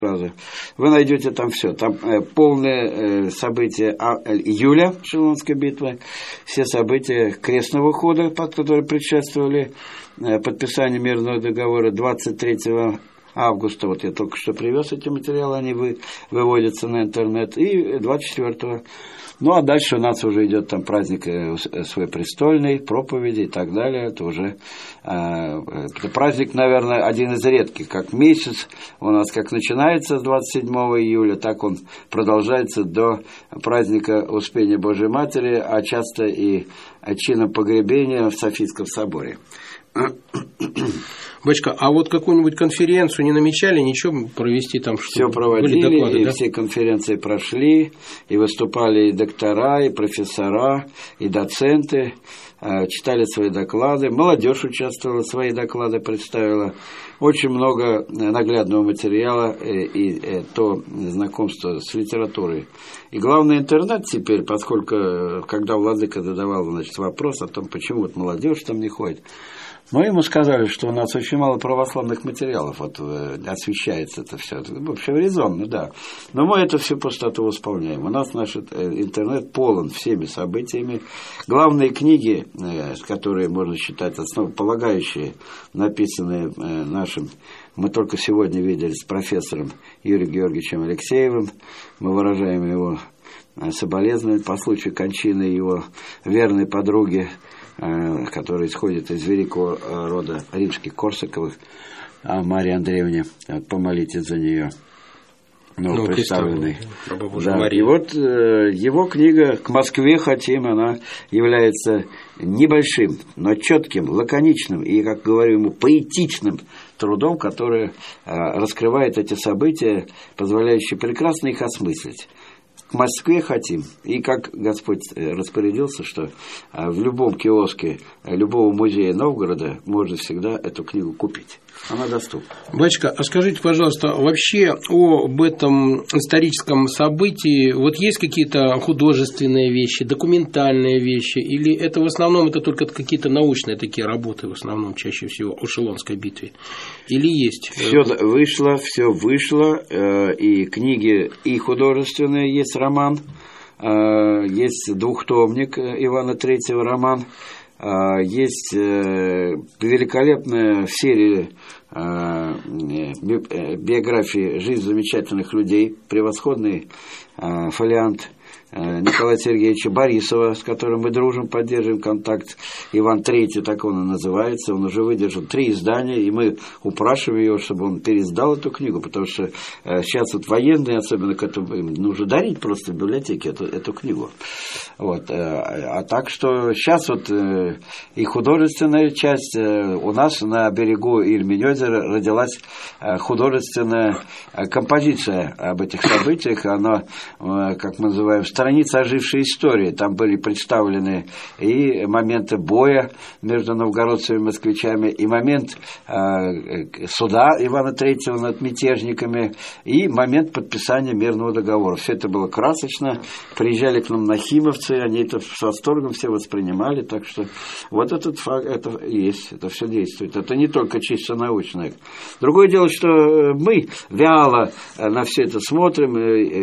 сразу. Вы найдете там все. Там полные события июля Шелонской битвы, все события крестного хода, которые предшествовали подписанию мирного договора 23 августа. Вот я только что привез эти материалы, они выводятся на интернет. И 24-го. Ну, а дальше у нас уже идет там праздник свой престольный, проповеди и так далее. Это уже это праздник, наверное, один из редких. Как месяц у нас как начинается с 27 июля, так он продолжается до праздника Успения Божией Матери, а часто и чином погребения в Софийском соборе. Батюшка, а вот какую-нибудь конференцию не намечали, ничего провести там? Все проводили, доклады, и да? Все конференции прошли, и выступали и доктора, и профессора, и доценты, читали свои доклады, молодежь участвовала, свои доклады представила. Очень много наглядного материала и то знакомство с литературой. И главное, интернет теперь, поскольку, когда владыка задавал, значит, вопрос о том, почему вот молодежь там не ходит, но ему сказали, что у нас очень мало православных материалов, вот освещается это все. Вообще резонно, да. Но мы это все пустоту восполняем. У нас наш интернет полон всеми событиями. Главные книги, которые можно считать основополагающие, написанные нашим, мы только сегодня видели с профессором Юрием Георгиевичем Алексеевым. Мы выражаем его соболезнования по случаю кончины его верной подруги, который исходит из великого рода римских Корсаковых, Марии Андреевне, помолитесь за нее, представленной. Да. И вот его книга «К Москве хотим», она является небольшим, но четким, лаконичным и, как говорю ему, поэтичным трудом, который раскрывает эти события, позволяющие прекрасно их осмыслить. К Москве хотим. И как Господь распорядился, что в любом киоске любого музея Новгорода можно всегда эту книгу купить. Она доступна. Батюшка, а скажите, пожалуйста, вообще об этом историческом событии вот есть какие-то художественные вещи, документальные вещи, или это в основном это только какие-то научные такие работы, в основном чаще всего о Шелонской битве? Или есть? Все вышло, и книги, и художественные, есть роман, есть двухтомник Ивана III роман, есть великолепная серия биографии «Жизнь замечательных людей», превосходный фолиант Николая Сергеевича Борисова, с которым мы дружим, поддерживаем контакт. Иван III, так он и называется, он уже выдержал 3 издания, и мы упрашиваем его, чтобы он переиздал эту книгу, потому что сейчас вот военные, особенно к этому, им нужно дарить просто в библиотеке эту книгу. Вот. А так что сейчас вот и художественная часть, у нас на берегу Ильмень-озера родилась художественная композиция об этих событиях, она, как мы называем, страница ожившей истории. Там были представлены и моменты боя между новгородцами и москвичами, и момент суда Ивана III над мятежниками, и момент подписания мирного договора. Все это было красочно. Приезжали к нам нахимовцы, они это с восторгом все воспринимали. Так что вот этот факт, это есть, это все действует. Это не только чисто научное. Другое дело, что мы вяло на все это смотрим.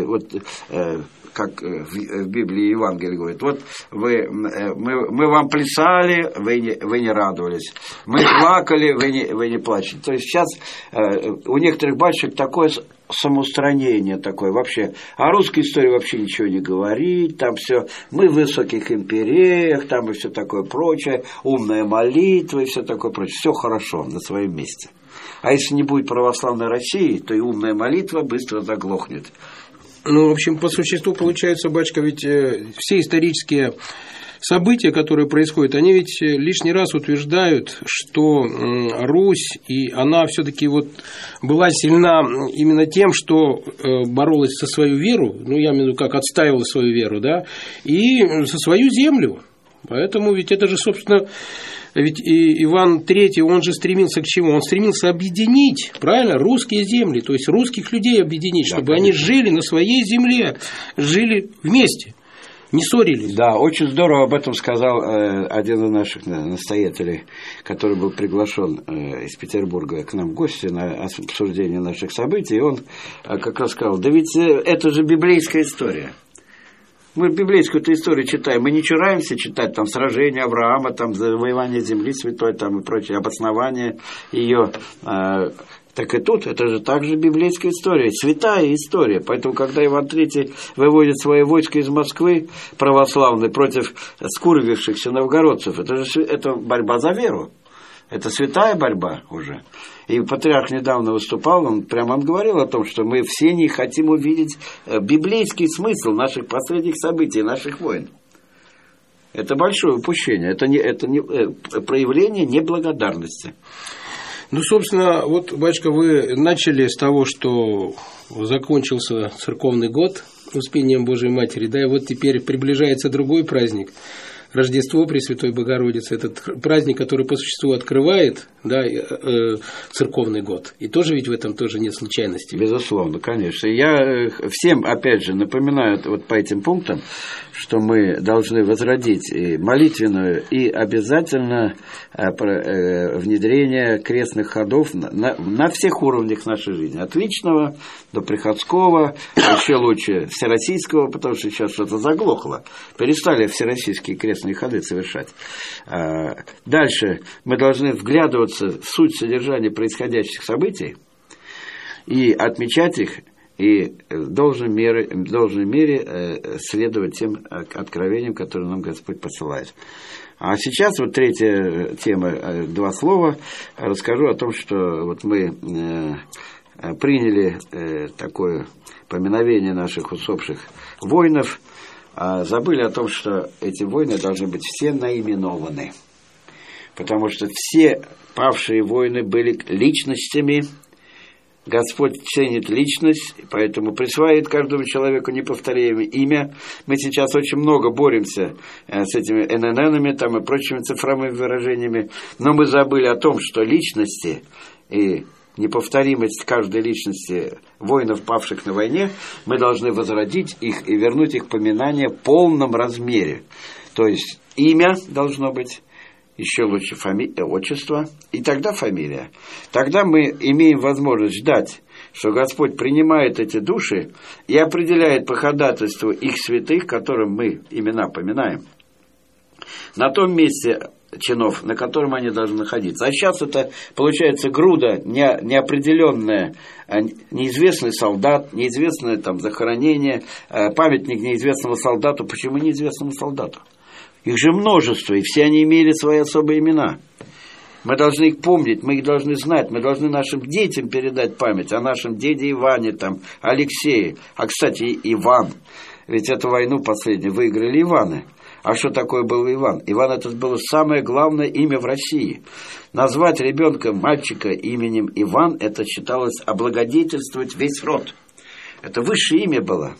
Как в Библии Евангелие говорит, вот мы вам плясали, вы не радовались, мы плакали, вы не плачете. То есть сейчас у некоторых батюшек такое самоустранение такое вообще, о русской истории вообще ничего не говорить, там все, мы в высоких империях, там и все такое прочее, умная молитва и все такое прочее, все хорошо на своем месте. А если не будет православной России, то и умная молитва быстро заглохнет. Ну, в общем, по существу получается, батюшка, ведь все исторические события, которые происходят, они ведь лишний раз утверждают, что Русь, и она все-таки вот была сильна именно тем, что боролась за свою веру, ну, я имею в виду, как отстаивала свою веру, да, и за свою землю. Поэтому ведь это же, собственно, ведь и Иван III, он же стремился к чему? Он стремился объединить, правильно, русские земли, то есть русских людей объединить, чтобы они жили на своей земле, жили вместе. не ссорились. Да, очень здорово об этом сказал один из наших настоятелей, который был приглашен из Петербурга к нам в гости на обсуждение наших событий. И он как раз сказал: да ведь это же библейская история. Мы библейскую-то историю читаем, мы не чураемся читать там сражения Авраама, там завоевание земли святой там, и прочее, обоснование ее. Так и тут, это же также библейская история, святая история. Поэтому, когда Иван III выводит свое войско из Москвы, православной, против скурвившихся новгородцев, это борьба за веру. Это святая борьба уже. И патриарх недавно выступал, он говорил о том, что мы все не хотим увидеть библейский смысл наших последних событий, наших войн. Это большое упущение, это не проявление неблагодарности. Ну, собственно, вот, батюшка, вы начали с того, что закончился церковный год Успением Божией Матери, да, и вот теперь приближается другой праздник, Рождество Пресвятой Богородицы, этот праздник, который по существу открывает, да, церковный год. И тоже ведь в этом тоже нет случайности. Безусловно, конечно. Я всем, опять же, напоминаю вот по этим пунктам, что мы должны возродить и молитвенную и обязательно внедрение крестных ходов на всех уровнях нашей жизни. От личного до приходского, еще лучше всероссийского, потому что сейчас что-то заглохло. Перестали всероссийские крестные ходы совершать. Дальше мы должны вглядываться в суть содержания происходящих событий и отмечать их, и в должной мере следовать тем откровениям, которые нам Господь посылает. А сейчас вот третья тема, 2 слова, расскажу о том, что вот мы приняли такое поминовение наших усопших воинов, а забыли о том, что эти воины должны быть все наименованы, потому что все павшие воины были личностями. Господь ценит личность, поэтому присваивает каждому человеку неповторимое имя. Мы сейчас очень много боремся с этими НННами там, и прочими цифровыми выражениями, но мы забыли о том, что личности и неповторимость каждой личности воинов, павших на войне, мы должны возродить их и вернуть их поминание в полном размере. То есть имя должно быть, еще лучше отчество, и тогда фамилия. Тогда мы имеем возможность ждать, что Господь принимает эти души и определяет по ходатайству их святых, которым мы имена поминаем, на том месте чинов, на котором они должны находиться. А сейчас это получается груда неопределенная, неизвестный солдат, неизвестное там захоронение, памятник неизвестному солдату. Почему неизвестному солдату? Их же множество, и все они имели свои особые имена. Мы должны их помнить, мы их должны знать, мы должны нашим детям передать память о нашем деде Иване, там, Алексее. А, кстати, Иван, ведь эту войну последнюю выиграли Иваны. А что такое был Иван? Иван — это было самое главное имя в России. Назвать ребенка, мальчика именем Иван, это считалось облагодетельствовать весь род. Это высшее имя было.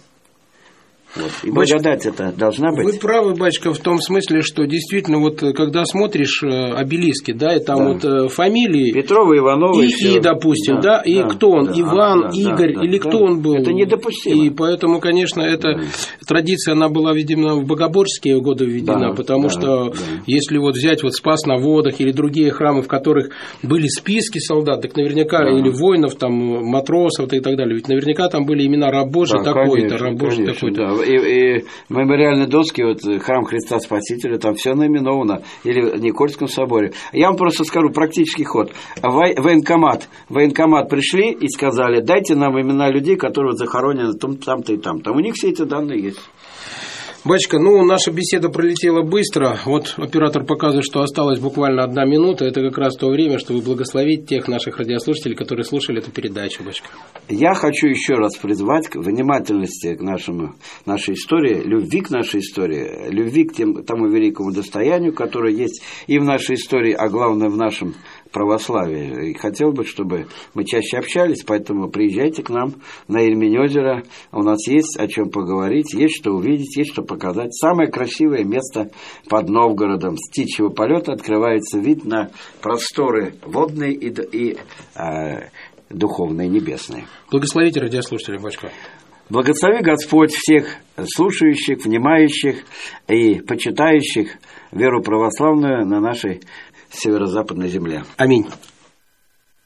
Вот. И благодать это должна быть. Вы правы, батюшка, в том смысле, что действительно, вот когда смотришь обелиски, да, и там вот фамилии Петрова, Иванова и допустим, да, и кто он, Иван, Игорь, или кто он был. Это недопустимо. И поэтому, конечно, эта традиция, она была, видимо, в богоборческие годы введена, потому что если вот взять вот Спас на водах или другие храмы, в которых были списки солдат, так наверняка, или воинов, там, матросов и так далее, ведь наверняка там были имена раб Божий такой-то, раб Божий такой-то. И мемориальные доски, вот храм Христа Спасителя, там все наименовано, или в Никольском соборе. Я вам просто скажу практический ход. Военкомат пришли и сказали: дайте нам имена людей, которые захоронены там-то и там-то. У них все эти данные есть. Батюшка, ну, наша беседа пролетела быстро. Вот оператор показывает, что осталась буквально 1 минута. Это как раз то время, чтобы благословить тех наших радиослушателей, которые слушали эту передачу, батюшка. Я хочу еще раз призвать к внимательности к нашей истории, любви к нашей истории, любви к тому великому достоянию, которое есть и в нашей истории, а главное в нашем православии. И хотел бы, чтобы мы чаще общались, поэтому приезжайте к нам на Ильмень-озеро. У нас есть о чем поговорить, есть что увидеть, есть что показать. Самое красивое место под Новгородом. С птичьего полета открывается вид на просторы водные и духовные, небесные. Благословите радиослушателей, батюшка. Благослови Господь всех слушающих, внимающих и почитающих веру православную на нашей северо-западной земле. Аминь.